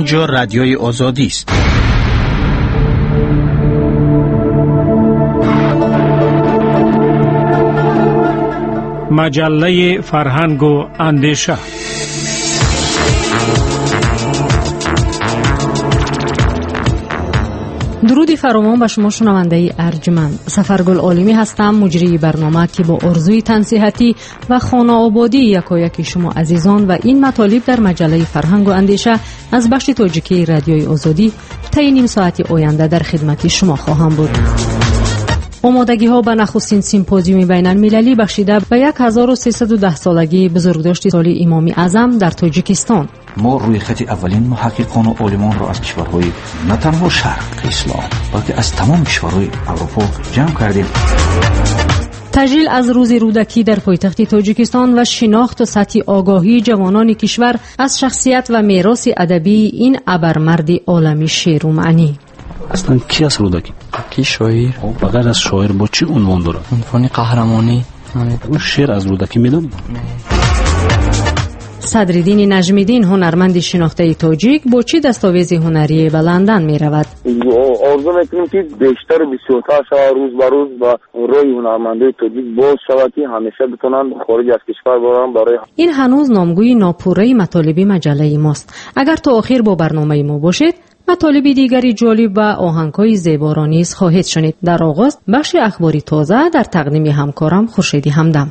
اینجا رادیوی آزادی است. مجله فرهنگ و اندیشه. درودی فراوان به شما شنونده ارجمند. سفرگل عالمی هستم، مجری برنامه که با آرزوی تنصیحاتی و خانه آبادی یکایک شما عزیزان و این مطالب در مجله فرهنگ و اندیشه از بخش تاجیکی رادیوی آزادی طی نیم ساعت آینده در خدمت شما خواهم بود. آمادگی ها به نخستین سیمپوزیوم بین المللی بخشیده به 1310 سالگی بزرگداشت سال امام اعظم در تاجیکستان. ما روی خط اولین محققان و عالمان را از کشورهای نه تنها شرق اسلام بلکه از تمام کشورهای اروپا جمع کردیم. تجلیل از روز رودکی در پایتخت تاجیکستان و شناخت و سطح آگاهی جوانان کشور از شخصیت و میراث ادبی این ابرمرد عالمی شعر و معنی. اصلا کی است رودکی؟ کی شاعر؟ بغیر از شاعر با چی عنوان داره؟ عنوان قهرمانی. اون شعر از رودکی میدونی؟ صدرالدین نجمیدین هنرمند شناخته تاجیک با چی دستاویز هنری به لندن می رود؟ آرزو میکنیم که بیشتر بسیارتر شود روز به روز و روی هنرمندای تاجیک باز شود که همیشه بتونن خارج از کشور برن. برای این هنوز نامگوی ناپوره مطالب مجله ماست. اگر تا آخر با برنامه ما باشید مطالب دیگری جالب و آهنگ‌های زیبا را نیز خواهید شنید. در آغاز بخش اخباری تازه در تقدیم همکارم خورشیدی همدم.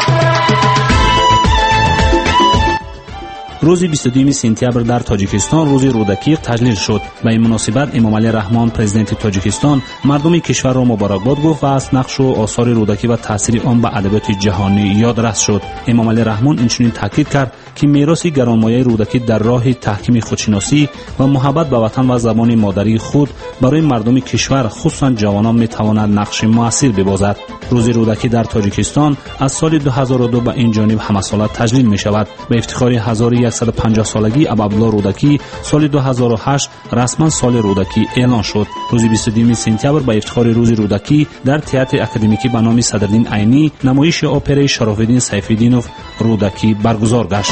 روز 22 سپتامبر در تاجیکستان روز رودکی تجلیل شد. به این مناسبت امام علی رحمان پرزیدنت تاجیکستان مردم کشور را مبارکباد گفت و از نقش و آثار رودکی و تاثیر آن به ادبیات جهانی یادرس شد. امام علی رحمان اینچنین تاکید کرد که میراث گرانمایه رودکی در راه تحکیم خودشناسی و محبت به وطن و زبان مادری خود برای مردم کشور خصوصا جوانان میتواند نقش مؤثر ببازد. روز رودکی در تاجیکستان از سال 2002 به این جانب همساله تجلیل می شود. به افتخار 1150 سالگی عبدالله رودکی سال 2008 رسما سال رودکی اعلان شد. روز 22 سپتامبر به افتخار روز رودکی در تئاتر اکادمیکی به نام صدرالدین عینی نمایش اپرای شراف‌الدین سیف‌الدینوف رودکی برگزار گشت.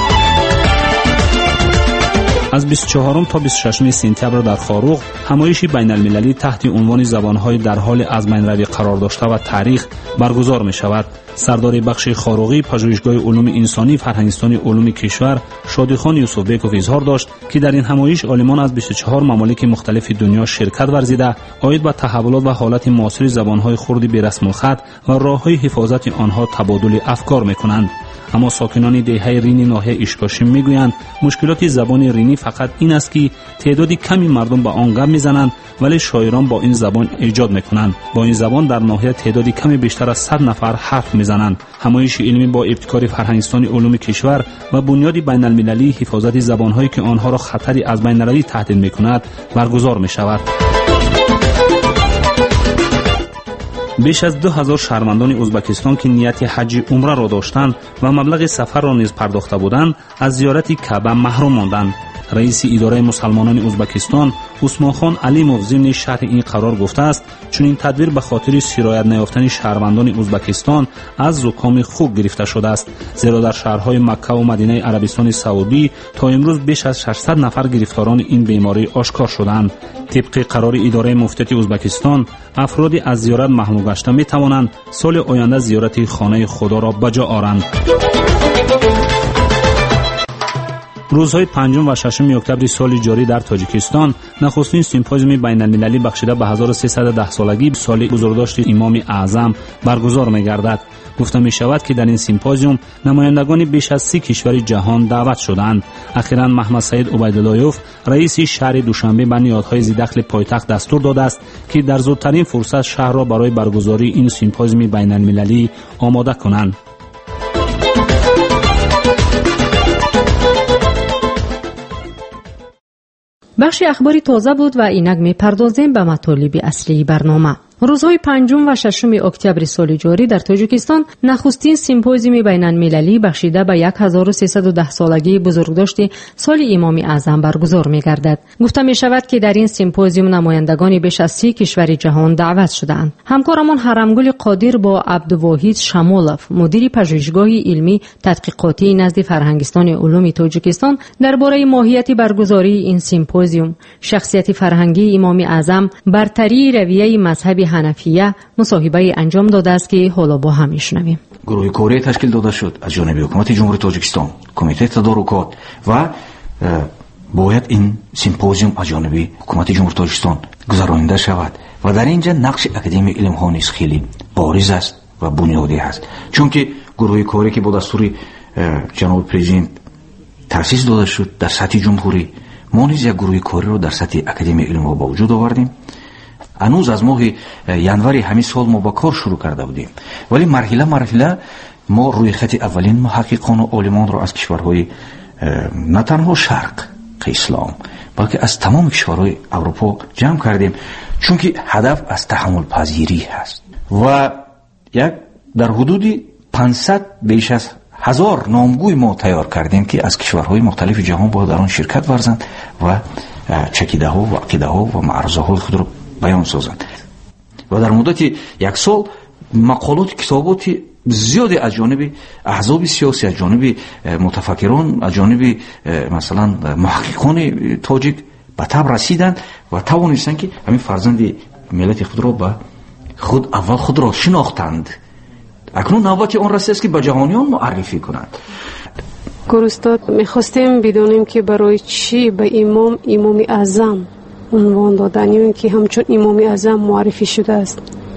از 24 تا 26 سپتامبر در خاروغ همایشی بین المللی تحت عنوان زبانهای در حال از بین روی قرار داشته و تاریخ برگزار می شود. سردار بخش خاروغی پژوهشگاه علوم انسانی فرهنگستان علوم کشور شادیخان یوسف بیکوف اظهار داشت که در این همایش عالمان از 24 ممالک مختلف دنیا شرکت ورزیده عاید به تحولات و حالت معاصر زبانهای خرد به رسم الخط و راههای حفاظت آنها تبادل افکار می‌کنند. اما ساکنان دهه رینی ناحیه اشکاشم میگویند مشکلات زبان رینی فقط این است که تعدادی کمی مردم به آن گپ میزنند ولی شاعران با این زبان ایجاد میکنند. با این زبان در ناحیه تعدادی کمی بیشتر از 100 نفر حرف میزنند. همایش علمی با ابتکار فرهنگستان علوم کشور و بنیاد بین المللی حفاظت زبانهایی که آنها را خطری از بین روی تهدید میکند برگزار میشود. بیش از 2000 شهروندان ازبکستان که نیت حج عمره را داشتند و مبلغ سفر را نیز پرداخته بودند از زیارت کعبه محروم ماندند. رئیس اداره مسلمانان ازبکستان عثمان خان علیموف ضمن شرح این قرار گفته است چون این تدبیر به خاطر سرایت نیافتن شهروندان ازبکستان از زکام خوک گرفته شده است، زیرا در شهرهای مکه و مدینه عربستان سعودی تا امروز بیش از 600 نفر گرفتاران این بیماری آشکار شدند. طبق قرار اداره مفتیات ازبکستان افرادی از زیارت محروم گشته می توانند سال آینده زیارت خانه خدا را به جا آورند. روزهای 5 و 6 اکتبر سال جاری در تاجیکستان نخستین سیمپوزیوم بین المللی بخشیده به 1310 سالگی سال بزرگداشت امام اعظم برگزار می‌گردد. گفته می شود که در این سیمپوزیوم نمایندگان بیش از 30 کشور جهان دعوت شدند. اخیراً محمد سعید عبیداللهیوف رئیس شهر دوشنبه به نهادهای ذی‌دخل پایتخت دستور داده است که در زودترین فرصت شهر را برای برگزاری این سیمپوزیوم بین المللی آماده کنند. بخش اخباری تازه بود و اینک می‌پردازیم به مطالب اصلی برنامه. روزهای 5 و 6 اکتبر سال جاری در تاجیکستان نخستین سیمپوزیوم بین‌المللی بخشیده به 1310 سالگی بزرگداشت سال امام اعظم برگزار می‌گردد. گفته می‌شود که در این سیمپوزیوم نمایندگان بیش از 30 کشور جهان دعوت شده‌اند. همکارمان حرمگل قادر با عبدالواحد شمولوف، مدیر پژوهشگاه علمی تحقیقاتی نزد فرهنگستان علوم تاجیکستان، درباره ماهیت برگزاری این سیمپوزیوم، شخصیت فرهنگی امام اعظم، برتری رویه مذهب حنفیه مصاحبه انجام داده است که حالا با هم میشنویم. گروه کاری تشکیل داده شد از جانب حکومت جمهوری تاجیکستان، کمیته تدارکات و باید این سیمپوزیوم از جانب حکومت جمهوری تاجیکستان گذرانده شود و در اینجا نقش اکادمی علم ها نیز خیلی بارز است و بنیادی است، چون که گروه کاری که با دستور جناب پرزیدنت تأسیس داده شد در سطح جمهوری، ما نیز یک گروه کاری رو در سطح اکادمی علم ها با وجود آوردیم. هنوز از ماه ینوری همین سال ما با کار شروع کرده بودیم، ولی مرحله ما روی خط اولین محققان و عالمان رو از کشورهای نه تنها شرق اسلام بلکه از تمام کشورهای اروپا جمع کردیم، چون که هدف از تحمل پذیری هست و یک در حدود 500 بیش از 1000 نامگوی ما تیار کردیم که از کشورهای مختلف جهان با در آن شرکت ورزند و چکیده ها و عقیده ها و معرضه های خود رو بیان سازند و در مدت 1 سال مقالات کتابات زیادی از جانب احزاب سیاسی، از جانب متفکران، از جانب مثلا محققان تاجیک به تب رسیدند و توانستند که همین فرزند ملت خود را به خود را شناختند. اکنون نوبت آن رسیده است که به جهانیان معرفی کنند. گروستاد میخواستیم بدونیم که برای چی به امام اعظم عنوان دادن، یا اینکه همچون امام اعظم معرفی شده است؟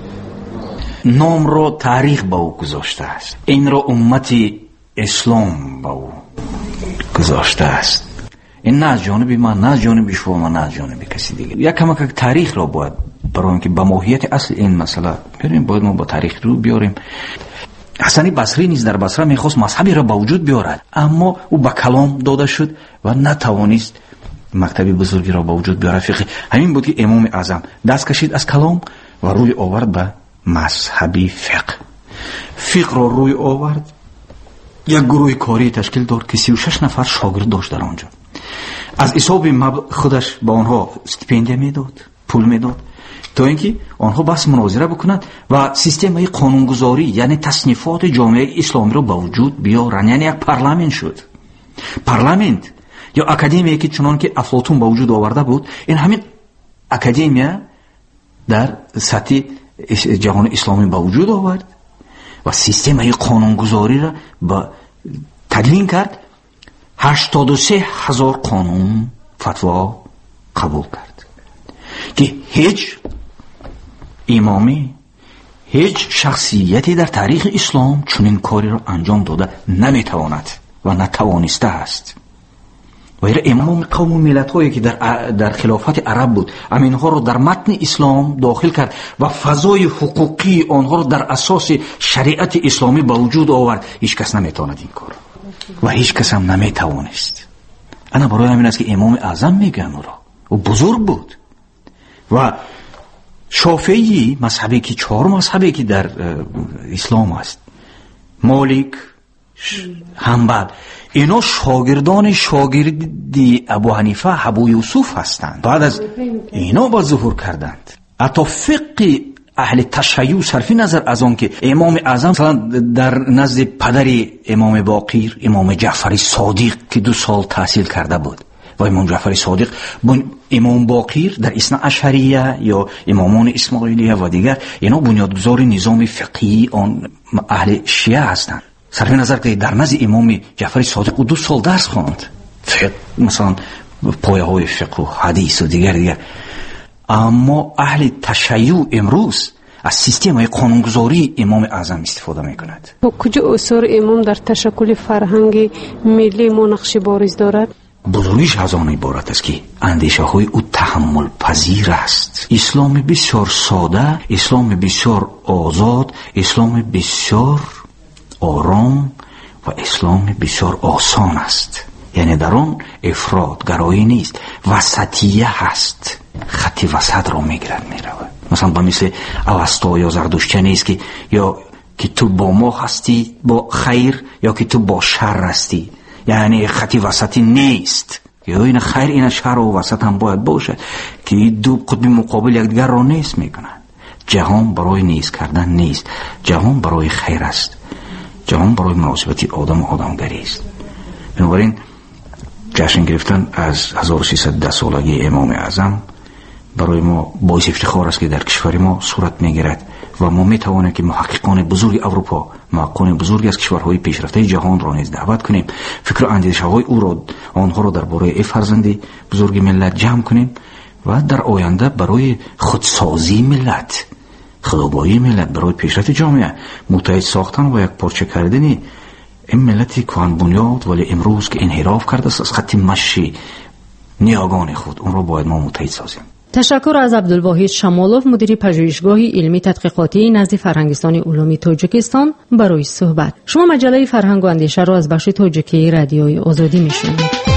نام را تاریخ با او گذاشته است، این را امت اسلام با او گذاشته است. این نه از جانب من، نه از جانب شما، نه از جانب کسی دیگه. یک کمک تاریخ را باید برای اینکه به ماهیت اصل این مسئله بیاریم، باید ما با تاریخ رو بیاریم. حسن بصری نیز در بصره میخواست مذهبی را با وجود بیارد، اما او با کلام داده شد و نتوانست مکتبی بزرگی را با وجود بیارد. فقه همین بود که امام اعظم دست کشید از کلام و روی آورد به مذهبی فقه را روی آورد. یک گروه کاری تشکیل داد که 36 نفر شاگرد داشت در آنجا. از حساب خودش با آنها استیپندیه میداد، پول میداد تا اینکه آنها بس مناظره بکنند و سیستم قانونگذاری یعنی تصنیفات جامعه اسلامی را با وجود بیارند. یعنی یک پارلمان شد. پارلمان یا اکادمی که چنان که افلاطون با وجود آورده بود، این همین اکادمی در سطح جهان اسلامی با وجود آورد و سیستم قانونگذاری را با تدوین کرد. 83,000 قانون فتوا قبول کرد که هیچ امامی، هیچ شخصیتی در تاریخ اسلام چنین کاری را انجام داده نمیتواند و نتوانسته است. و امام قوم و ملت هایی که در خلافت عرب بود، امینها رو در متن اسلام داخل کرد و فضای حقوقی آنها رو در اساس شریعت اسلامی با وجود آورد. هیچ کس نمیتواند این کار و هیچ کس هم نمیتوانست. انا برای همین است که امام اعظم میگن او را، او بزرگ بود. و شافعی مذهبی که 4 مذهبی که در اسلام است، مالک، حنبل، اینا شاگردی ابو حنیفه، ابو یوسف هستند. بعد از اینا با ظهور کردند. حتی فقه اهل تشیع صرف نظر از آن که امام اعظم مثلا در نزد پدر امام باقر، امام جعفر صادق که 2 سال تحصیل کرده بود و امام جعفر صادق امام باقر در اثنا عشریه یا امامان اسماعیلیه و دیگر، اینا بنیادگذار نظام فقهی آن اهل شیعه هستند. صرف نظر که در نزد امام جعفر صادق 2 سال درس خواند، مثلا پایه های فقه و حدیث و دیگر. اما اهل تشیع امروز از سیستم قانونگذاری امام اعظم استفاده میکند. کجا اثر امام در تشکل فرهنگ ملی ما نقش بارز دارد؟ بزرگیش از آن عبارت است که اندیشه های او تحمل پذیر است. اسلام بسیار ساده، اسلام بسیار آزاد، اسلام بسیار آرام و اسلام بسیار آسان است. یعنی در آن افراط گرایی نیست، وسطیه هست، خط وسط را میگیرد میرود. مثلا با مثل اوستا یا زردشتی نیست که یا که تو با ما هستی با خیر یا که تو با شر هستی، یعنی خطی وسطی نیست. یا این خیر این شر و وسط هم باید باشه که دو قطب مقابل یکدیگر را نیست میکنن. جهان برای نیست کردن نیست، جهان برای خیر است، جهان برای مناسبت آدم و آدمگری است. بنابراین جشن گرفتن از 1310 سالگی امام اعظم برای ما باعث افتخار است که در کشور ما صورت میگیرد و ما میتوانیم که محققان بزرگ اروپا، محققان بزرگ از کشورهای پیشرفته جهان را نیز دعوت کنیم، فکر و اندیشه‌های او را آنها را درباره فرزند بزرگ ملت جمع کنیم و در آینده برای خودسازی ملت، خودآگاهی ملت، برای پیشرفت جامعه متحد ساختن و یک پارچه کردن این ملت کهن بنیاد ولی امروز که انحراف کرده است از خط مشی نیاگان خود، اون را باید ما متحد سازیم. تشکر از عبدالواحد شمالوف، مدیر پژوهشگاه علمی تحقیقاتی نزد فرهنگستان علومی تاجیکستان برای صحبت. شما مجله فرهنگ و اندیشه را از بخش تاجیکی رادیوی آزادی میشنوید.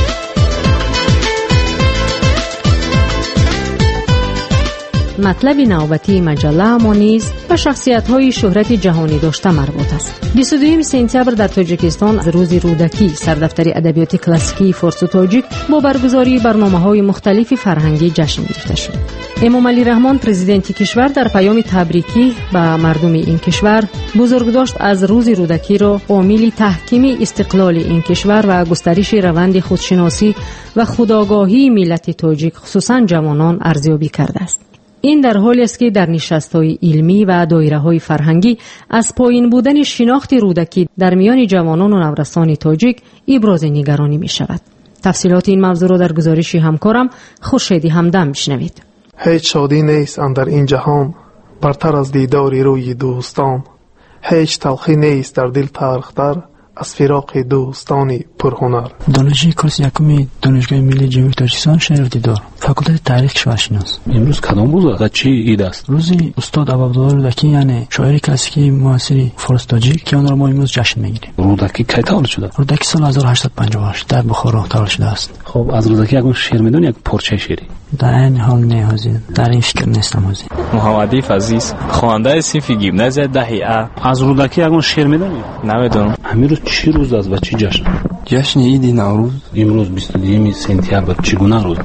مطلب نوبتی مجله ما نیز به شخصیت‌های شهرت جهانی داشته مربوط است. 22 سپتامبر در تاجیکستان از روز رودکی سردفتر ادبیات کلاسیکی فارس و تاجیک با برگزاری برنامه‌های مختلف فرهنگی جشن گرفته شد. امام علی رحمان پرزیدنت کشور در پیام تبریکی به مردم این کشور بزرگ داشت از روز رودکی را عامل تحکیم استقلال این کشور و گسترش روند خودشناسی و خودآگاهی ملت تاجیک خصوصا جوانان ارزیابی کرده است. این در حالی است که در نشست‌های علمی و دایره‌های فرهنگی از پایین بودن شناخت رودکی در میان جوانان و نورسان تاجیک ابراز نگرانی می‌شود. تفصیلات این موضوع را در گزارش همکارم خورشیدی همدم می‌شنوید. هیچ شادی نیست اندر این جهان برتر از دیدار روی دوستان، هیچ تلخی نیست در دل تلختر از فراق دوستانی پرهنر. دانشجوی کورس یکم دانشگاه ملی جمهوری تاجیکستان شهر دیدار، فاکولته تاریخ کشورشناس. امروز کدام روز است؟ چی عید است؟ روزی استاد عبدالله رودکی یعنی شاعر کلاسیکی معاصر فارس تاجیک که آن را ما امروز جشن میگیریم. رودکی کی تولد شده؟ رودکی سال 1858 در بخارا تولد شده است. خب از رودکی یک شعر میدونی، یک پارچه شعری؟ در این حال نه حاضر، در این فکر نیستم حاضر. محمدی فزیز، خواننده صنف گیمنازیوم دهه ا. از رودکی یک شعر میدونی؟ نمیدونم. امروز چی روز است و چی جشن؟ جشن عید نوروز. امروز 22 سپتامبر چگونه روز؟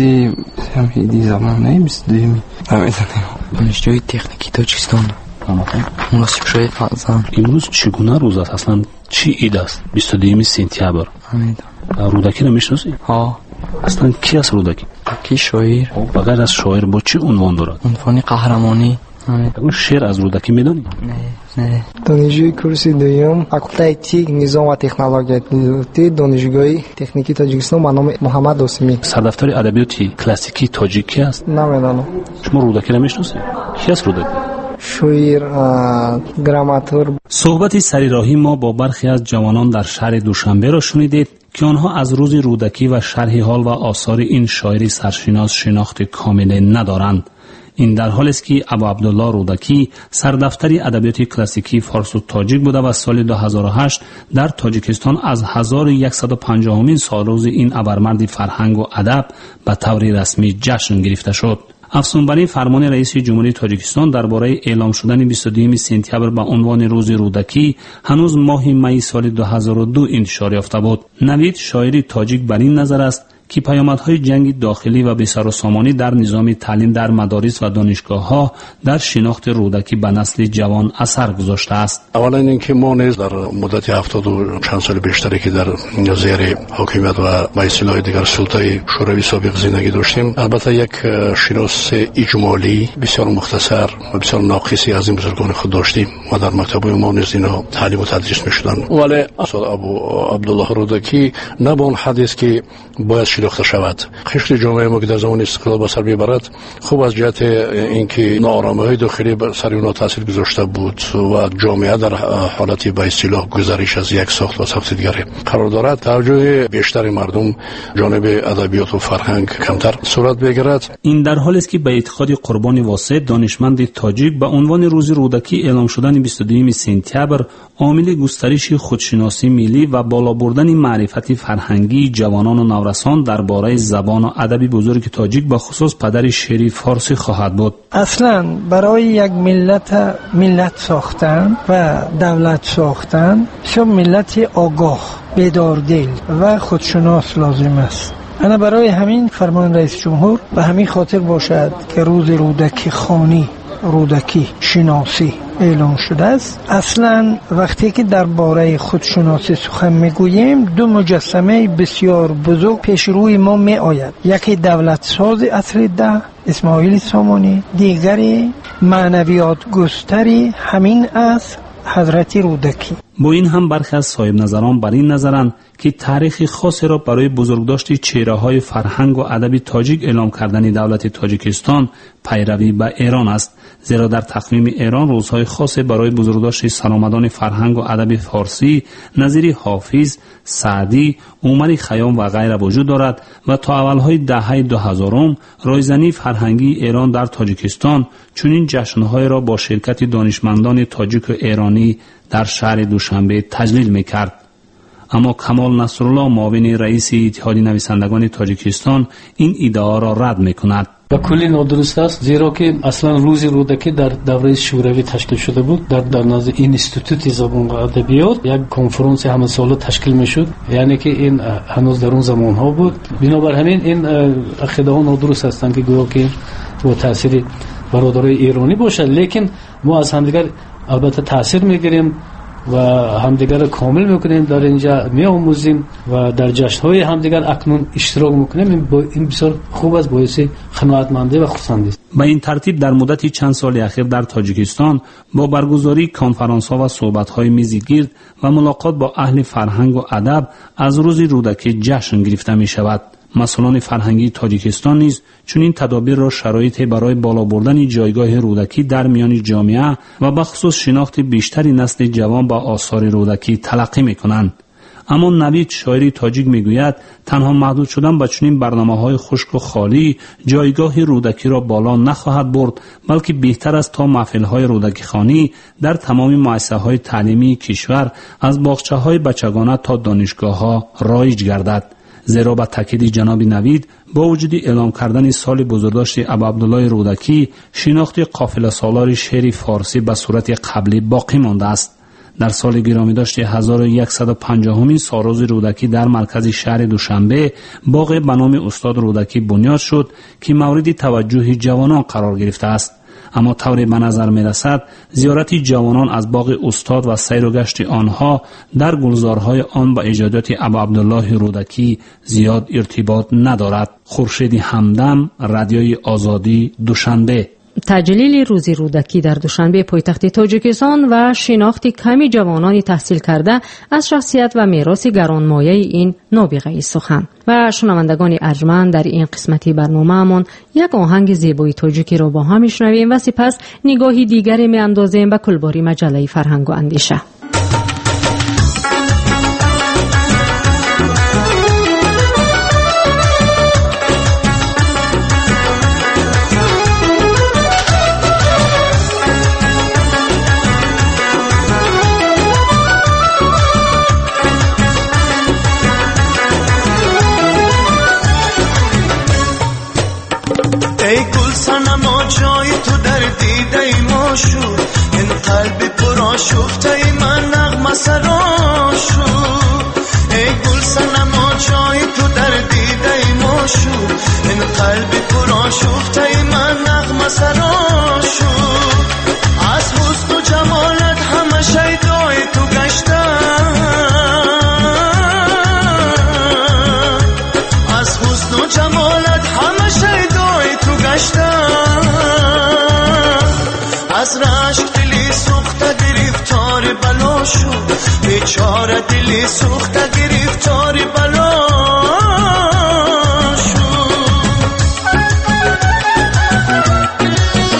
عید زمان نه 22. نمیدونم. دانشجوی تکنیکی تاجیکستان. مناسب شده فازان. امروز چگونه روز است؟ اصلا چی عید است 22 سپتامبر؟ نمیدونم. رودکی رو میشناسی؟ ها. اصلا کی است رودکی؟ کی شاعر. بغیر از شاعر با چه عنوان دارد؟ عنوان قهرمانی. اون شعر از رودکی میدونی؟ نه. دانشجوی کورس دوم فاکولته تک نظام و تکنولوژی دانشگاه تکنیکی تاجیکستان به نام محمد آسمی. سردفتر ادبیات کلاسیکی تاجیکی است؟ نمیدونم. شما رودکی رو میشناسی؟ کی است رودکی؟ شاعر، گراماتور. صحبت سریراهی ما با برخی از جوانان در شهر دوشنبه را شنیدید که آنها از روز رودکی و شرح حال و آثار این شاعر سرشناس شناخت کامل ندارند. این در حالی است که ابو عبدالله رودکی سردفتر ادبیات کلاسیکی فارس و تاجیک بوده و سال 2008 در تاجیکستان از 1150مین سالروز این ابرمرد فرهنگ و ادب به طور رسمی جشن گرفته شد. افزونبر فرمان رئیس جمهوری تاجیکستان درباره اعلام شدن 22 سپتامبر به عنوان روز رودکی هنوز ماه می سال 2002 انتشار یافته بود. نوید شاعر تاجیک بر این نظر است که پیامدهای جنگ داخلی و بی‌سروسامانی در نظام تعلیم در مدارس و دانشگاه‌ها در شناخت رودکی به نسل جوان اثر گذاشته است. اولا اینکه ما نیز در مدت 70 و چند سال بیشتری که در زیر حکومت و به اصطلاح دیگر سلطه شوروی سابق زندگی داشتیم، البته یک شناس اجمالی بسیار مختصر و بسیار ناقصی از این بزرگان خود داشتیم و در مکتب‌های ما نیز اینا تعلیم و تدریس می‌شدن. ولی استاد ابو عبدالله رودکی نه به اون حد است که باید شناخته شود. خشت جامعه ما که در زمان استقلال به سر میبرد خوب از جهت اینکه ناآرامی‌های داخلی بر سر اونها تاثیر گذاشته بود و جامعه در حالتی به اصطلاح گذریش از یک ساخت و ساخت دیگری قرار دارد، توجه بیشتر مردم جانب ادبیات و فرهنگ کمتر صورت بگیرد. این در حالی است که به اعتقاد قربان واسط دانشمند تاجیک به عنوان روز رودکی اعلام شدن 22 سپتامبر عامل گسترش خودشناسی ملی و بالا بردن معرفت فرهنگی جوانان و نورسان درباره زبان و ادب بزرگ تاجیک با خصوص پدر شعر فارسی خواهد بود. اصلا برای یک ملت ساختن و دولت ساختن شب ملت آگاه، بیداردل و خودشناس لازم است. انا برای همین فرمان رئیس جمهور به همین خاطر باشد که روز رودکی خوانی، رودکی شناسی اعلام شده است. اصلا وقتی که درباره خودشناسی سخن میگوییم دو مجسمه بسیار بزرگ پیش روی ما می آید. یکی دولت ساز عصر ده اسماعیل سامانی، دیگری معنویات گستری همین است حضرت رودکی. با این هم برخی از صاحب نظران بر این نظرند که تاریخ خاصی را برای بزرگداشت چهره‌های فرهنگ و ادب تاجیک اعلام کردن دولت تاجیکستان پیروی به ایران است، زیرا در تقویم ایران روزهای خاصی برای بزرگداشت سرآمدان فرهنگ و ادب فارسی نظیر حافظ، سعدی، عمر خیام و غیره وجود دارد و تا اولهای دهه 2000 رایزنی فرهنگی ایران در تاجیکستان چنین جشن‌های را با شرکت دانشمندان تاجیک و ایرانی در شهر دوشنبه تجلیل می‌کرد. اما کمال نصرالله معاون رئیس اتحاد نویسندگان تاجیکستان این ادعا را رد می‌کند. و کلی نادرست است، زیرا که اصلا روز رودکی در دوره شوروی تشکیل شده بود. در نزد اینستیتوت زبان و ادبیات یک کنفرانس همه ساله تشکیل میشد، یعنی که این هنوز در اون زمان ها بود. بنابر همین این عقیده ها نادرست هستند که گویا که با تاثیر برادرای ایرانی باشد، لیکن ما از همدیگر البته تاثیر میگیریم و همدیگر کامل میکنیم، در اینجا میآموزیم و در جشن‌های همدیگر اکنون اشتراک میکنیم. این بسیار خوب است، باعث قناعتمندی و خرسندی است. به این ترتیب در مدت چند سال اخیر در تاجیکستان با برگزاری کنفرانس‌ها و صحبت‌های میزی گرد و ملاقات با اهل فرهنگ و ادب از روز رودکی جشن گرفته می‌شود. مسئولان فرهنگی تاجیکستان نیز چنین تدابیر را شرایط برای بالا بردن جایگاه رودکی در میان جامعه و به خصوص شناخت بیشتری نسل جوان با آثار رودکی تلقی می‌کنند. اما نوید شاعری تاجیک میگوید تنها محدود شدن به چنین برنامه‌های خشک و خالی جایگاه رودکی را بالا نخواهد برد، بلکه بهتر است تا محفل‌های رودکی خوانی در تمام مؤسسه‌های تعلیمی کشور از باغچه‌های بچگانه تا دانشگاه‌ها رایج گردد. زیرا با تاکید جناب نوید با وجود اعلام کردن سال بزرگداشت ابا عبدالله رودکی شناخت قافله سالار شعر فارسی به صورت قبلی باقی مانده است. در سال گرامی داشت 1150مین سالروز رودکی در مرکز شهر دوشنبه باغ به نام استاد رودکی بنیاد شد که مورد توجه جوانان قرار گرفته است. اما طوری به نظر می رسد زیارت جوانان از باغ استاد و سیر و گشت آنها در گلزارهای آن با ایجادات ابا عبدالله رودکی زیاد ارتباط ندارد. خورشید همدم، رادیوی آزادی، دوشنبه. تجلیل روز رودکی در دوشنبه پایتخت تاجیکستان و شناخت کمی جوانان تحصیل کرده از شخصیت و میراث گرانمایه این نابغه سخن. و شنوندگان ارجمند، در این قسمتی برنامه‌مون یک آهنگ زیبای تاجیکی را با هم میشنویم و سپس نگاهی دیگری میاندازیم به کلباری مجله فرهنگ و اندیشه. شفته ای من نغمه سراشو، ای گل صنما جای تو در دیده ای ماشو، این قلب پرا شفته ای من نغمه سراشو، از حسن و جمالت همه شیدای تو گشتم، از حسن و جمالت همه شیدای تو گشتم، از رشک دلی سوخته گرفتار بلا شد، بیچاره دلی سوخته گرفتار بلا شد.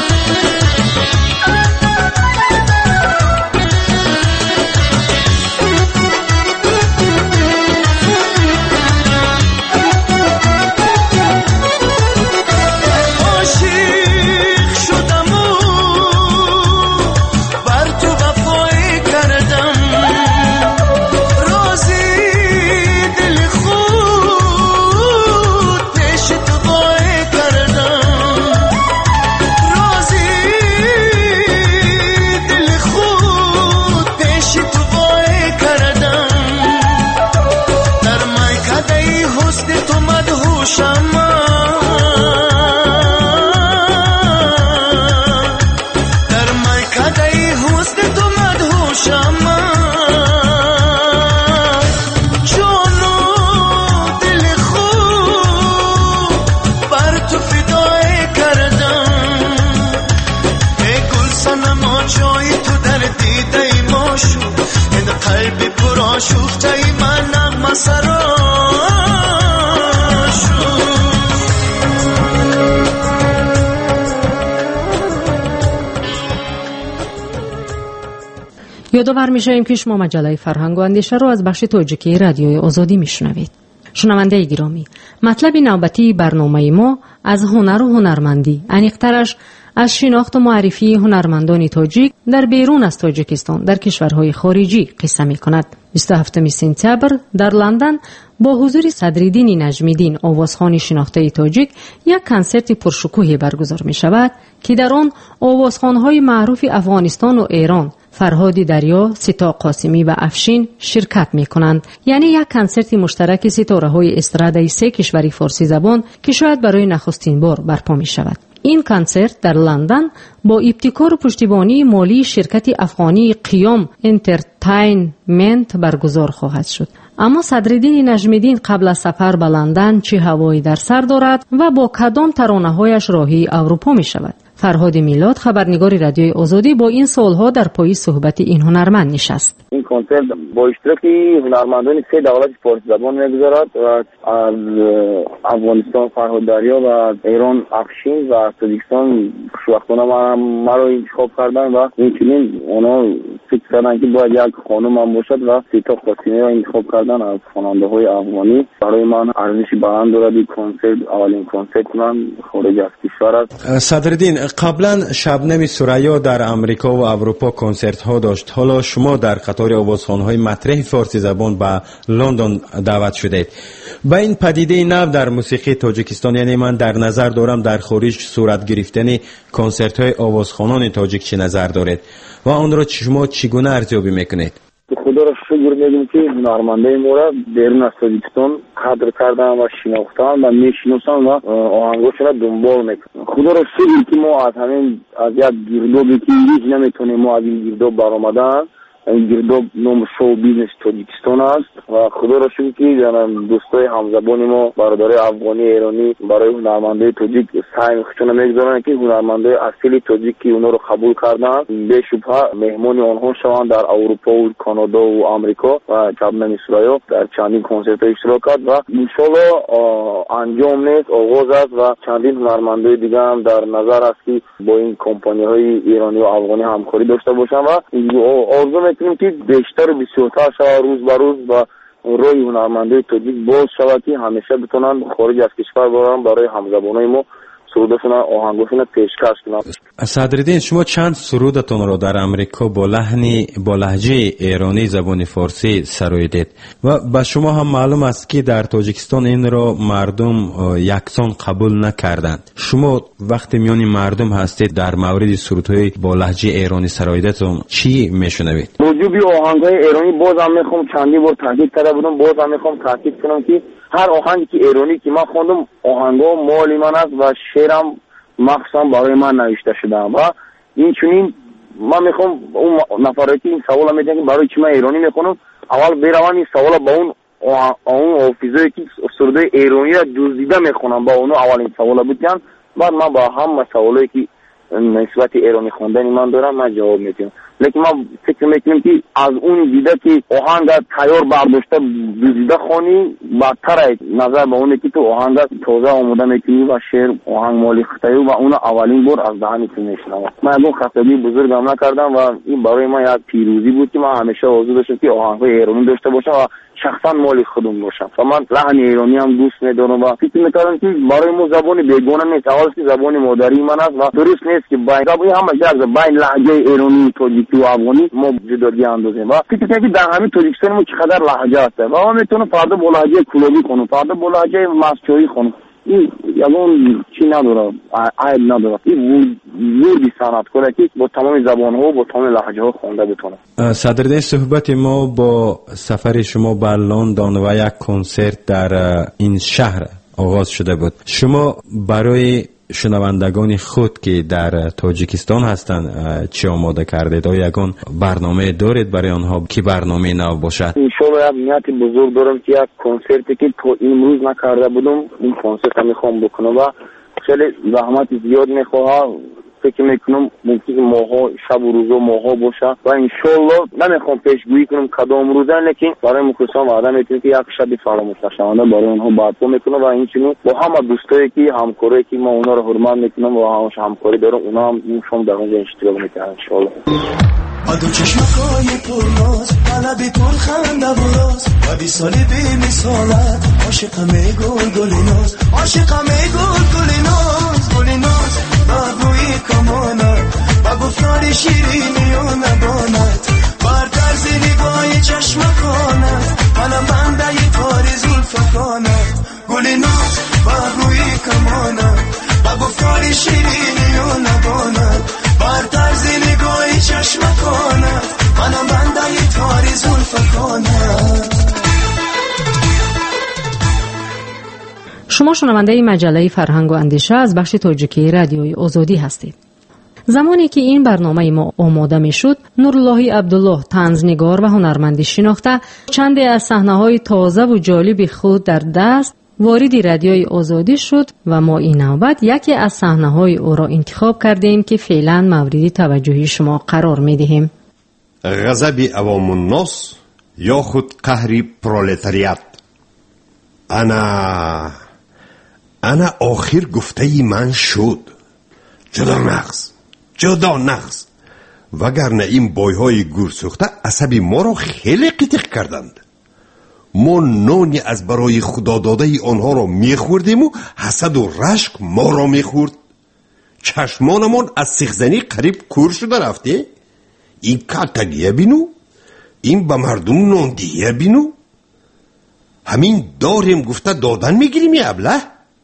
نغمه سراشون. یادآور می‌شویم که شما مجله فرهنگ و اندیشه رو از بخش تاجیکی رادیوی آزادی میشنوید. شنونده گرامی، مطلب نوبتی برنامه ما از هنر و هنرمندی، عمیق‌ترش از شناخت و معرفی هنرمندان تاجیک در بیرون از تاجیکستان در کشورهای خارجی قصه می‌کند. 27 سپتامبر در لندن با حضور صدرالدین نجمیدین، آوازخوان شناخته تاجیک، یک کنسرت پرشکوهی برگزار می‌شود که در آن آوازخوان‌های معروف افغانستان و ایران فرهاد دریا، سیتا قاسمی و افشین شرکت می کنند. یعنی یک کنسرت مشترک ستاره های استرادای سه کشوری فارسی زبان که شاید برای نخستین بار برپا می شود. این کنسرت در لندن با ابتکار و پشتیبانی مالی شرکت افغانی قیام انترتینمنت برگزار خواهد شد. اما صدرالدین نجمیدین قبل از سفر به لندن چه هوایی در سر دارد و با کدام ترانه‌هایش راهی اروپا می شود؟ فرهاد میلاد، خبرنگار رادیوی آزادی، با این سوالها در پای صحبت این هنرمند نشست. این کنسرت با اشتراک هنرمندان سه دولت فارسی زبان می‌گذارد و از افغانستان فرهاد دریا و از ایران افشین و از تاجیکستان خوشبختانه ما رو انتخاب کردن و اینچنین اونا فکر کردن که باید یک خانم هم باشد و سیتا قاسمی رو انتخاب کردن از خواننده‌های افغانی. برای من ارزش بلند دارد این کنسرت. اولین کنسرت من خارج از کشور است. صدرالدین، قبلا شبنم ثریا در امریکا و اروپا کنسرت ها داشت. حالا شما در قطار آوازخوان‌های مطرح فارسی زبان به لندن دعوت شدید. با این پدیده نو در موسیقی تاجیکستان، یعنی من در نظر دارم در خارج صورت گرفتن کنسرت های آوازخوانان تاجیک، چه نظر دارید و آن را شما چگونه ارزیابی میکنید؟ خدا را شکر میگیم که هنرمندای ما را بیرون از تاجیکستان قدر کردن و شناختن و میشناسن و آهنگاشون را دنبال میکنن. خدا را شکر که ما از یک گردابی که هیچ نمیتونیم ما از این گرداب برآمدن. این گرداب نام شو بیزنس تاجیکستان است و خدا را شکر که دوستای همزبان ما، برادرای افغانی ایرانی، برای هنرمندای تاجیک سعی خودشون میگذارن که هنرمندای اصلی تاجیک که اونا رو قبول کردن به شبهه مهمان آنها شوند در اروپا و کانادا و آمریکا و شبنم ثریا در چندین کنسرت اشتراک کرد و ان شاءالله انجام نیست، آغاز است و چندین هنرمندای دیگه هم در نظر است که با این کمپانی های ایرانی و افغانی همکاری داشته باشن و آرزو میکنیم که بیشتر بسیارتر شود روز به روز و روی هنرمندای تاجیک باز شود که همیشه بتونن خارج از کشور برن برای همزبانای ما سرودشون آهنگاشون پیشکش کنن. صدرالدین، شما چند سرودتون رو در امریکا با لهجه ایرانی زبان فارسی سراییدید و به شما هم معلوم است که در تاجیکستان این را مردم یکسان قبول نکردند. شما وقتی میان مردم هستید در مورد سرودهای با لهجه ایرانی سراییدتون چی میشنوید؟ موجودی آهنگای ایرانی بازم میخوام چندی بار تاکید کرده بودم، بازم میخوام تاکید کنم که هر آهنگی که ایرانی که من خواندم آهنگا مال من است و شعرم مخصوصا برای من نوشته شده و این چنین من میخوام اون نفری که این سوال میدن که برای چی من ایرانی میخونم اول بروان این سوال با اون حافظایی که سروده ایرانی را دزدیده میخونم با اونو اولین سوال بودن، بعد من با هم سوالایی که نسبت ایرانی خواندن من دارم من جواب میدم. لیکن من فکر میکنم که از اون دیده که آهنگ تیار برداشته دزدیده خوانی بدتره نظر به اونه که تو آهنگ تازه آموده میکنی و شعر آهنگ مالی خطایی و اون اولین بار از دهنی تو میشنم. من اون خطابی بزرگم نکردم و این برای من یک پیروزی بود که من همیشه آرزو داشتم که آهنگ‌های ایرانی داشته باشم و شخصا مالی خودم باشم و من لحن ایرانی هم دوست میدارم و فکر میکردم که برای ما زبان بیگانه نیست، اول که زبان مادری من است و درست نیست که بین بین لهجه ایرانی تاجیکی و افغانی ما جدایی اندازیم و فکر میکنم که در همین تاجیکستان ما چقدر لهجه هست و ما میتونم فردا با لهجه کلابی کنم، فردا با لهجه مسجوعی کنم. این یگان چی نداره، عیب نداره. این وردی صنعتکاره که با تمام زبان‌ها و با تمام لهجه‌ها خوانده بتونه. صدرالدین، صحبت ما با سفر شما به لندن و یک کنسرت در این شهر آغاز شده بود. شما برای شنوندگان خود که در تاجیکستان هستند چی آماده کردید؟ آیا یگان برنامه دارید برای آنها که برنامه نو باشد؟ انشاءالله یک نیت بزرگ دارم که یک کنسرتی که تو امروز نکرده بودم این کنسرت میخوام بکنم و خیلی زحمت زیاد میخواه فکر میکنم ممکن ماها شب و روز و ماها باشه و انشالله نمیخوام پیشگویی کنم کدام روزه، لیکن برای مخلصان وعده میکنم که یک شب فراموش نشونده برای اونها برپا میکنم و اینچنین با همه دوستایی که همکاری که ما اونا رو حرمت میکنم و همش همکاری دارم، اونا هم شما در اونجا اشتراک میکنن انشالله. با دو چشمکای پرناز قلبی پر خنده و راز و بی سالی بی مثالت عاشقم گل گل ناز، عاشقم گل ناز گل ناز با بوی کمانت و گفتار شیرینی و نبانت بر طرز نگاه چشمکانت منم بنده تار زلفکانت گل ناز با بوی کمانت و گفتار شیرینی و نبانت بر طرز نگاه چشمکانت منم بنده تار زلفکانت. شما شنونده مجله فرهنگ و اندیشه از بخش تاجیکی رادیوی آزادی هستید. زمانی که این برنامه ما آماده می شد، نوراللهی عبدالله طنزنگار و هنرمندی شناخته چندی از صحنه‌های تازه و جالب خود در دست وارد رادیوی آزادی شد و ما این نوبت یکی از صحنه‌های او را انتخاب کردیم که فعلا مورد توجه شما قرار می‌دهیم. غضب عوام الناس یا خود قهر پرولتاریات. انا آخر گفته من شد. جدا نغز وگرنه این بایهای گورسوخته عصب ما را خیلی قیتق کردند. ما نانی از برای خدا داده آنها را میخوردیم و حسد و رشک ما را میخورد. چشمانمان از سیخزنی قریب کور شده رفته. این کلتگیه بینو، این به مردم ناندیه بینو. همین داریم گفته دادن میگیریم یا ابله.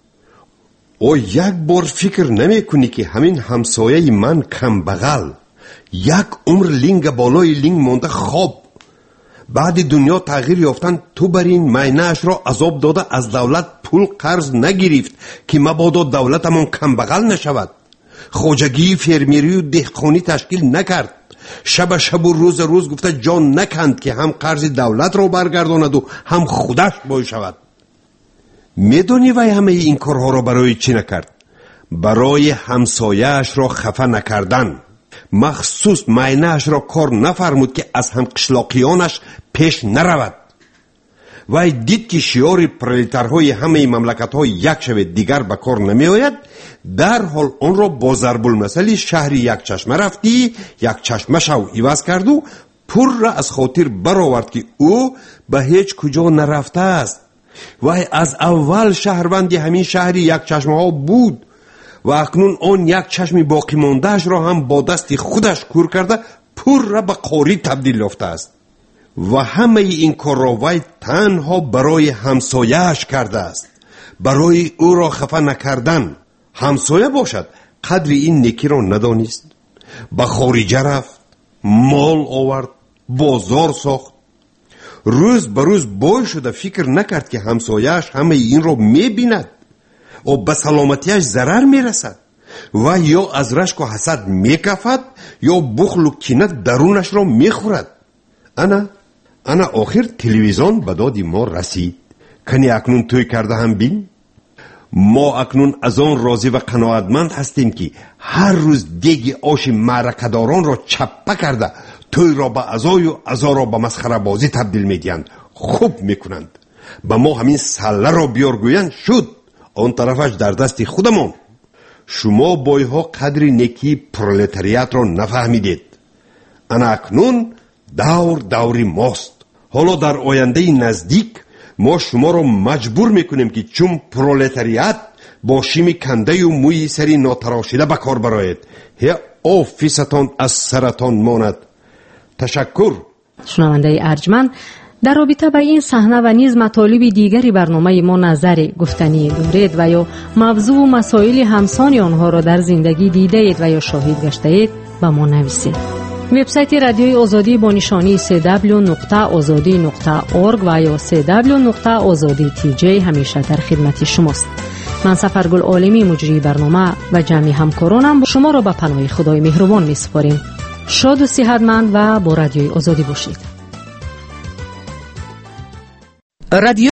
او یک بار فکر نمی کنی که همین همسایه من کم بغل یک عمر لینگ بالای لینگ مونده خواب بعد دنیا تغییر یافتن تو بر این معنی اش را عذاب داده از دولت پول قرض نگرفت که مبادا دولتمون کم بغل نشود. خوجگی فرمیری و دهقانی تشکیل نکرد. شب و روز گفته جان نکند که هم قرض دولت را برگرداند و هم خودش بای شود. میدونی وی همه این کارها را برای چی نکرد؟ برای همسایه‌اش را خفه نکردن. مخصوص معنیش را کار نفرمود که از هم قشلاقیانش پیش نرود. وی دید که شعار پرولتارهای همه مملکت‌ها یک شب دیگر به کار نمی آید، در حال آن را با ضرب المثل شهر یک چشمه رفتی یک چشمه شو عوض کرد و پر را از خاطر برآورد که او به هیچ کجا نرفته است. وی از اول شهروند همین شهر یک چشمه ها بود و اکنون آن یک چشم باقی ماندهش را هم با دست خودش کور کرده پر را به قاری تبدیل یافته است. و همه این کار را وی تنها برای همسایه‌اش کرده است، برای او را خفه نکردن. همسایه باشد قدر این نیکی را ندانست. به خارجه رفت، مال آورد، بازار ساخت. روز به روز بای شده فکر نکرد که همسایه‌اش همه این را می‌بیند و به سلامتیش ضرر می‌رسد و یا از رشک و حسد می‌کفد یا بخل و کینت درونش را می‌خورد. انا آخر تلویزیون به داد ما رسید. کنی اکنون توی کرده هم بین. ما اکنون از آن راضی و قناعتمند هستیم که هر روز دیگ آش معرکه‌داران را چپه کرده توی را به عزای و عزا را به مسخره بازی تبدیل می‌دهند. خوب می‌کنند. به ما همین سله را بیارگویند شد. آن طرفش در دست خودمان. شما بایها قدر نیکی پرولتاریات را نفهمیدید. انا اکنون دوری ماست. حالا در آینده نزدیک ما شما را مجبور میکنیم که چون پرولتاریات با شیم کنده و موی سری ناتراشیده به کار برآید. یا آفیستان از سرطان ماند. تشکر. شنونده ارجمند، در رابطه با این صحنه و نیز مطالب دیگری برنامه ما نظر گفتنی دارید و یا موضوع و مسائل همسان آنها را در زندگی دیده اید و یا شاهد گشته اید به ما نویسید. وبسایت رادیوی آزادی با نشانی www.azadi.org و یا www.azadi.tj همیشه در خدمت شماست. من سفرگل عالمی مجری برنامه و جمعی همکارانم شما را به پناه خدای مهربان می سپاریم. شاد و صحتمند و با رادیوی آزادی باشید. رادیو